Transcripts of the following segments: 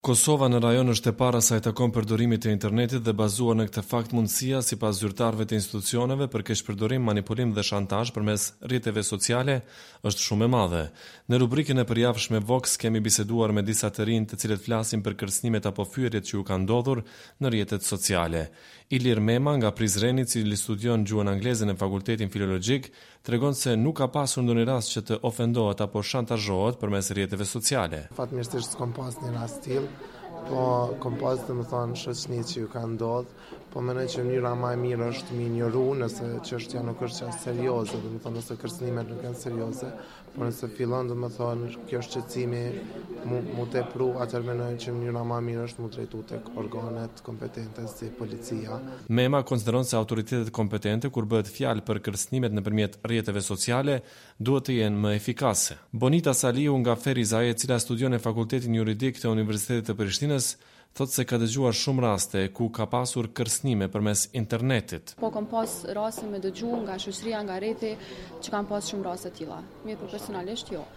Kosova në rajon është e para sa i takon përdorimit të internetit dhe bazuar në këtë fakt mundësia sipas zyrtarëve të institucioneve për keqpërdorim, manipulim dhe shantazh përmes rrjeteve sociale është shumë e madhe. Në rubrikën e përjavshme Vox kemi biseduar me disa të rinj të cilët flasin për kërcënimet apo fyerjet që u kanë ndodhur në rrjetet sociale. Ilir Mema nga Prizreni, i cili studion gjuhën angleze në Fakultetin Filologjik, tregon se nuk ka pasur ndonjë rast që të ofendohet apo shantazhohet përmes rrjeteve sociale. Fatmirësisht s'kam pas një rast tillë, po kam pas shoqëni që ju ka ndodhur, po mendoj që mënyra më e mirë është mi injoru nëse çështja nuk është as serioze, nëse kërcënimet nuk janë serioze, por nëse fillon kjo shqetësimi mu tepru, atëherë mendoj që mënyra më e mirë është mu drejtu tek organet kompetente si policia. Mema konsideron se autoritetet kompetente kur bëhet fjalë për kërcënimet nëpërmjet rrjeteve sociale duhet të jenë më efikase. Bonita Saliu nga Ferizaj, e cila studion në Fakultetin Juridik të Universitetit të Prishtinës, thotë se ka dëgjuar shumë raste ku ka pasur kërcënime përmes internetit. Po kam pas raste me dëgju nga shoqëria, nga rrjeti, që kanë pas shumë raste të tilla. Mirë, por personalisht jo.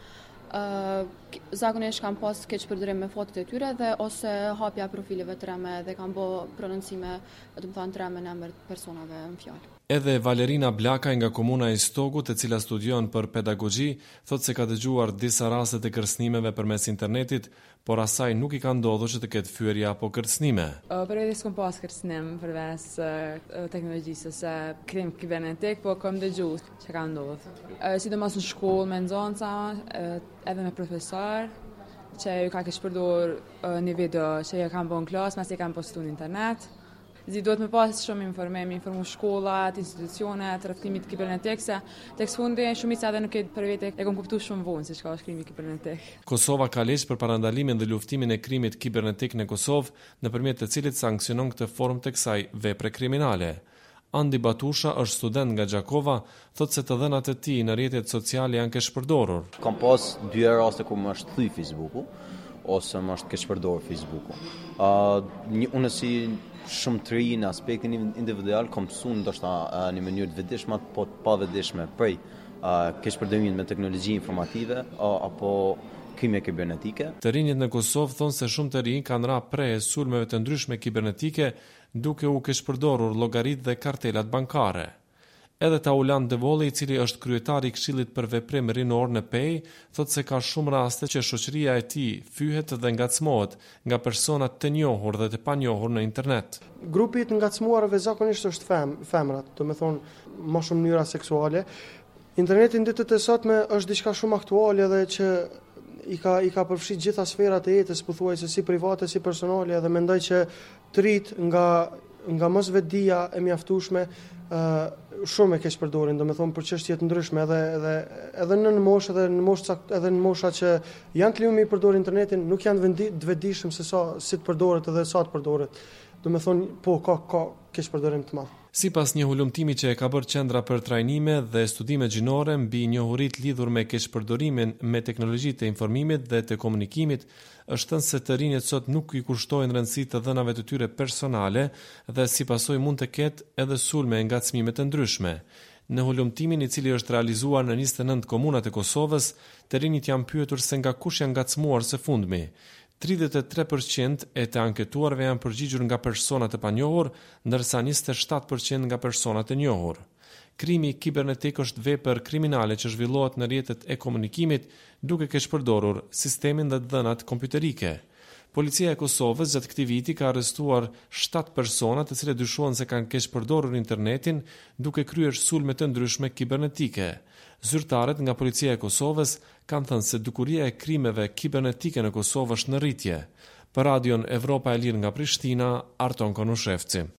Zakonisht kam pas keqpërdorim me fotot e tyre dhe ose hapja profileve të reme dhe kam bë prononcime, të reme në emër të personave në fjalë. Edhe Valerina Blakaj nga komuna e Stogut, e cila studion për pedagogji, thotë se ka dëgjuar disa raste të kërcënimeve përmes internetit, por asaj nuk i ka ndodhur që të ketë fyerje apo kërcënime. Përveç s'kam pas kërcënim përveç teknologjisë ose krim kibernetik, po kam dëgjuar që ka ndodhur. Sidomos në shkollë me nxënësa, edhe me profesor, që ju ka keqpërdor një video që ja kanë bën klasë, mas e kanë postuar në internet. Duhet me pas shumë informu shkollat, institucionet, rreth krimit kibernetik, se tek fundi shumica edhe nuk e për vete e kanë kuptuar shumë vonë se çka është krimi kibernetik. Kosova ka ligj për parandalimin dhe luftimin e krimit kibernetik në Kosovë, nëpërmjet të cilit sanksionon këtë formë të kësaj vepre kriminale. Andi Batusha është student nga Gjakova, thotë se të dhënat e tij në rrjetet sociale janë keqpërdorur. Kam pas dy raste ku më është thyr Facebooku ose më është keqpërdorur Facebooku. Unë si shumë të ri në aspektin individual kam mësuar ndoshta në mënyrë të vetëdijshme apo të pavetëdijshme prej keqpërdorimit me teknologji informative apo krime kibernetike. Të rinjët në Kosovë thonë se shumë të rinj kanë ra pre sulmeve të ndryshme kibernetike duke u keqpërdorur llogaritë dhe kartelat bankare. Edhe Taulan Devolli, i cili është kryetari i Këshillit për Veprim Rinor në Pej, thotë se ka shumë raste që shoqëria e tij fyhet dhe ngacmohet nga persona të njohur dhe të panjohur në internet. Grupi i ngacmuarve zakonisht është femrat, do të thonë më shumë në mënyra seksuale. Interneti në ditët e sotme është diçka shumë aktuale dhe që i ka përfshi gjitha sferat e jetës, pothuajse si private si personale, dhe mendoj që të rit nga mosvetdia e mjaftueshme shumë e keqpërdorin, domethënë për çështje të ndryshme edhe në moshë edhe në mosha që janë të lirë i përdor internetin, nuk janë të vetëdijshëm se si të përdoret edhe sa të përdoret. Domethënë po ka keqpërdorim të madh. Sipas një hulumtimi që e ka bërë Qendra për Trajnime dhe Studime Gjinore mbi njohuritë lidhur me keqpërdorimin me teknologjitë e informimit dhe të komunikimit, është thënë se të rinjët sot nuk i kushtojnë rëndësi të dhënave të tyre personale dhe si pasojë mund të ketë edhe sulme e ngacmime të ndryshme. Në hulumtimin, i cili është realizuar në 29 komunat e Kosovës, të rinjët janë pyetur se nga kush janë ngacmuar së fundmi. 33% e të anketuarve janë përgjigjur nga persona të panjohur, ndërsa 27% nga persona të njohur. Krimi kibernetik është vepër kriminale që zhvillohet në rrjetet e komunikimit duke keqpërdorur sistemin dhe dhënat kompjuterike. Policia e Kosovës gjatë këtij viti ka arrestuar 7 persona të cilët dyshohen se kanë keqpërdorur internetin duke kryer sulme të ndryshme kibernetike. Zyrtarët nga Policia e Kosovës kanë thënë se dukuria e krimeve kibernetike në Kosovë është në rritje. Për Radion Evropa e Lirë nga Prishtina, Arton Konushevci.